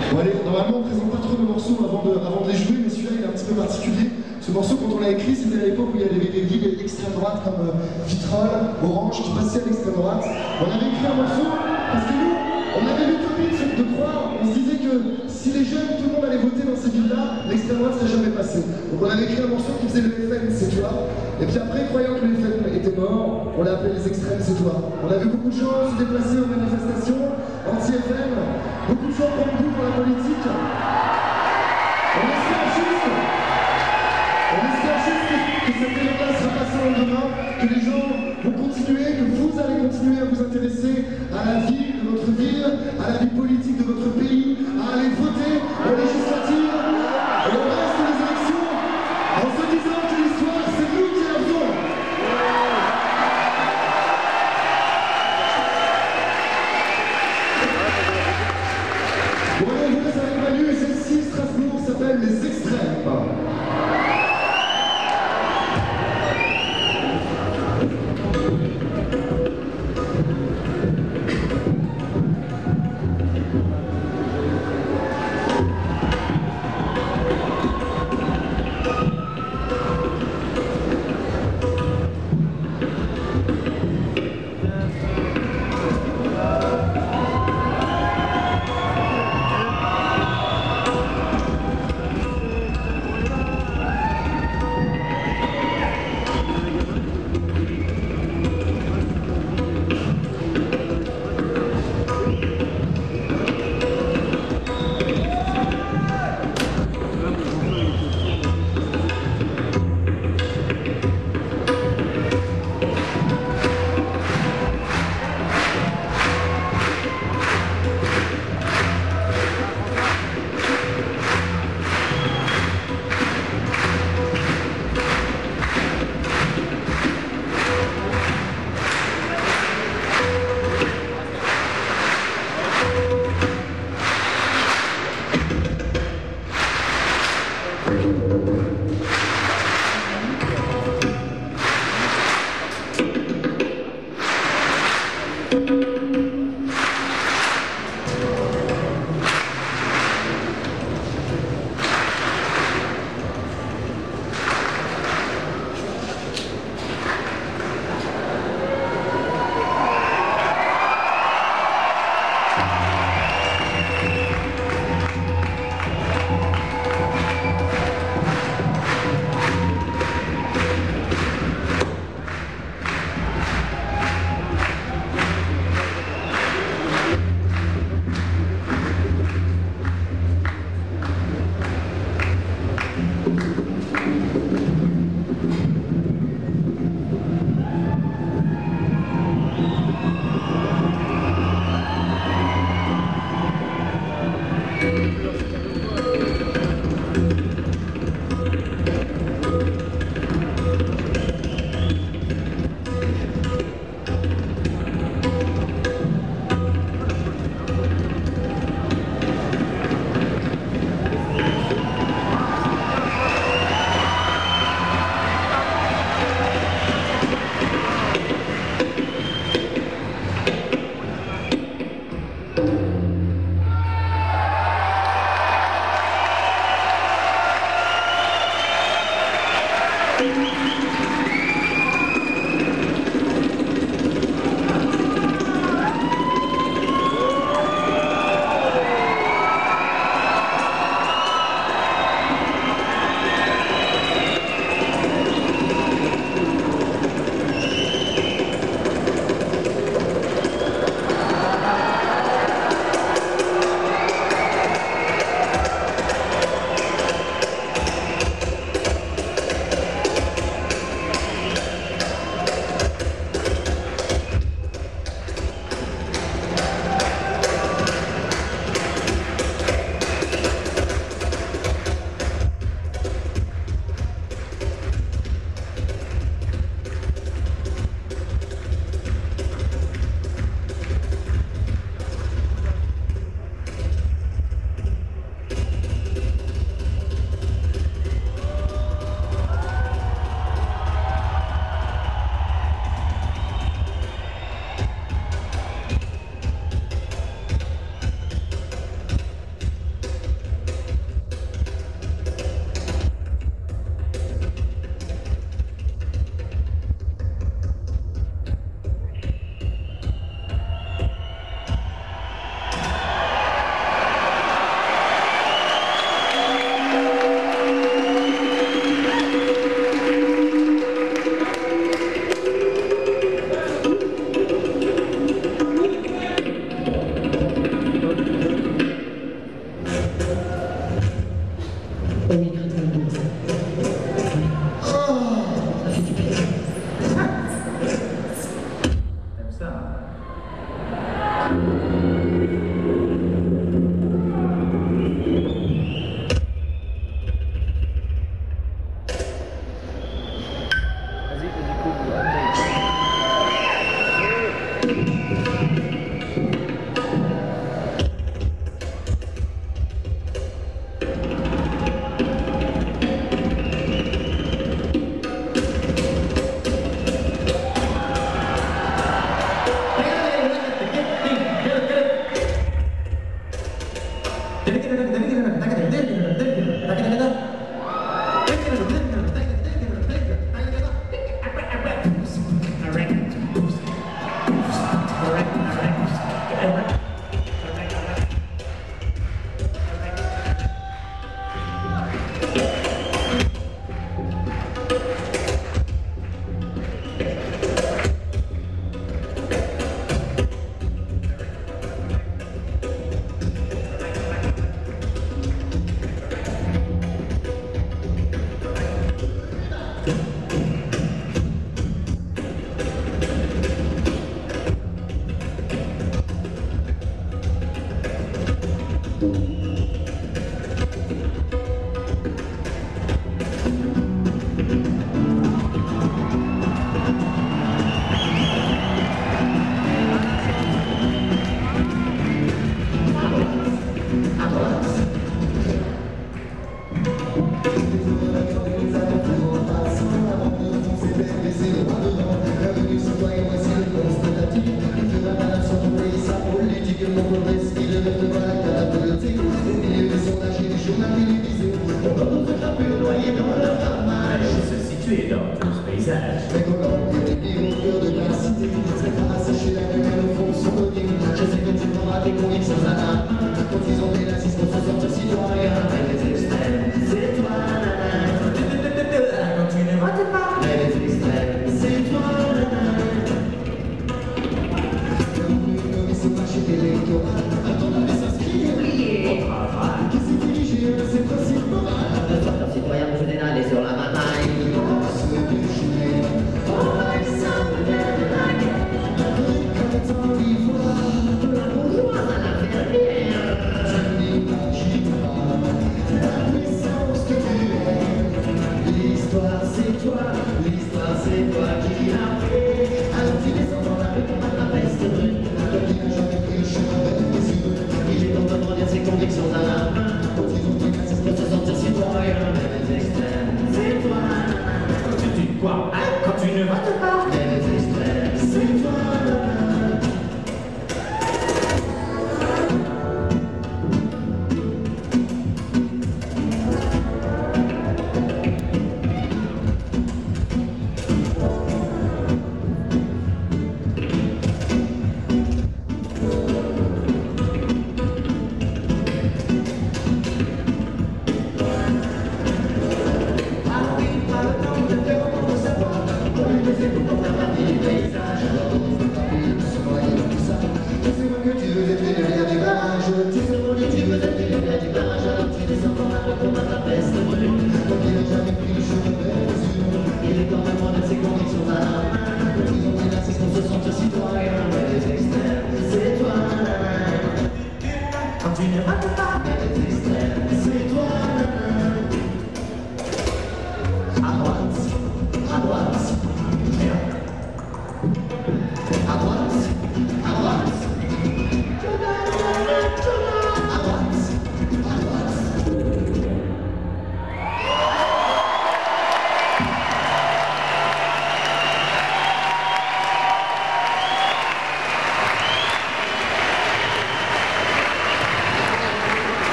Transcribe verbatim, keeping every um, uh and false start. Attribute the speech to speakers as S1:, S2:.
S1: Bon allez, normalement on ne présente pas trop de morceaux avant de, avant de les jouer, mais celui-là il est un petit peu particulier. Ce morceau, quand on l'a écrit, c'était à l'époque où il y avait des villes extrême droite comme euh, Vitrolles, Orange, qui passaient à l'extrême droite. On avait écrit un morceau parce que nous, on avait l'utopie de croire, on se disait que si les jeunes, tout le monde allait voter dans ces villes-là, l'extrême droite serait jamais passée. Donc on avait écrit un morceau qui faisait le F N, c'est toi. Et puis après, croyant que le F N était mort, on l'a appelé les extrêmes, c'est toi. On a vu beaucoup de gens se déplacer aux manifestations anti-F N, beaucoup de gens prendre goût dans la politique. On espère juste, on espère juste que, que cet élément sera passé au lendemain, que les gens vont continuer, que vous allez continuer à vous intéresser à la vie de votre ville, à la vie politique de votre pays, à aller voter aux législatives et au reste des élections, en se disant que l'histoire, c'est nous qui la faisons. Bon, allez, on vous laisse avec Manu, et celle-ci, Strasbourg, s'appelle Les Extrêmes.
S2: Oh oui, gratte le dos.
S1: Oh.
S2: Ça fait du bien.
S3: T'aimes ça, hein? Vas-y, vas-y, cool. Situé dans tout ce paysage.
S1: Mais comment des billes au cœur de la cité, c'est pas assécher la lumière au fond de son coding. Je sais que tu prendras tes convictions à la main. Quand ils ont des nazis pour se sortir citoyen. Mais les extrêmes, c'est toi, nana. Quand tu ne votes pas. Mais les extrêmes, c'est toi, nana. Comme ils sont marchés électoraux. Attends, on va s'inscrire.
S3: Au travail.
S1: Qui s'est dirigé à ses principes moraux.
S2: De sorte qu'un citoyen vous aide à aller sur la bataille.
S1: L'histoire c'est toi, l'histoire c'est toi qui l'as fait. Alors tu descends dans la rue pour battre la peste brune. Toi qui n'as jamais pris le chemin vers les yeux. Il est temps de grandir ses convictions à la main. Quand ils ont dit nazis pour se sentir citoyen. Mais les extrêmes, c'est toi.
S3: Quand tu dis quoi? Hein? Quand tu ne votes pas?
S1: Mais les extrêmes, c'est toi.
S3: Quand tu ne votes pas.